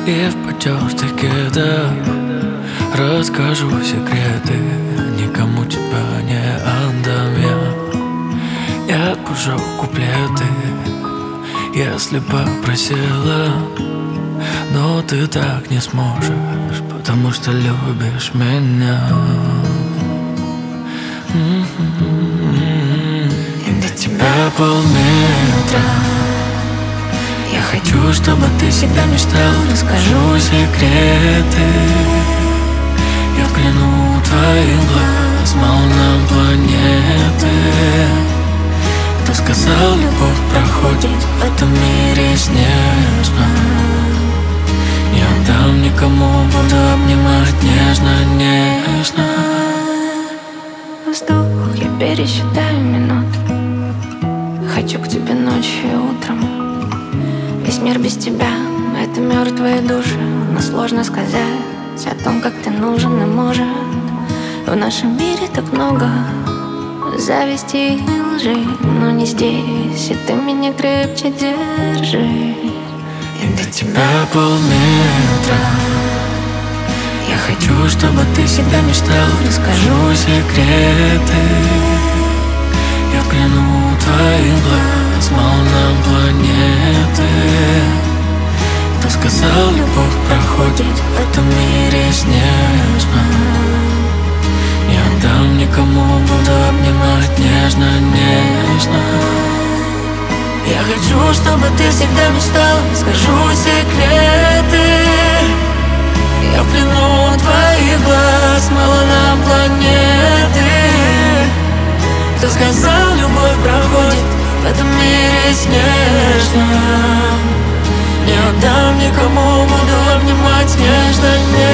И в потертых кедах расскажу секреты. Никому тебя не отдам я отпущу куплеты, если попросила. Но ты так не сможешь, потому что любишь меня. И до тебя полметра. Я хочу, чтобы ты всегда мечтал. Расскажу секреты. Я взгляну в твои глаз, мало нам планеты. Кто сказал, любовь проходит в этом мире снежно? Не отдам никому, буду обнимать нежно-нежно. Вздох, я пересчитаю минут. Хочу к тебе ночью и утром. Весь мир без тебя — это мертвые души. Но сложно сказать о том, как ты нужен и может. В нашем мире так много зависти и лжи, но не здесь, и ты меня крепче держи. И до тебя полметра. Я хочу, чтобы ты всегда мечтал. Расскажу секреты. Я взгляну в твои глаз, мало нам планеты. Кто сказал, любовь проходит в этом мире снежно? Не отдам никому, буду обнимать нежно-нежно. Я хочу, чтобы ты всегда мечтал. Скажу секреты. Я в плену твоих глаз, мало нам планеты. Кто сказал, любовь проходит в этом мире снежно? Не отдам никому, буду обнимать нежно-нежно.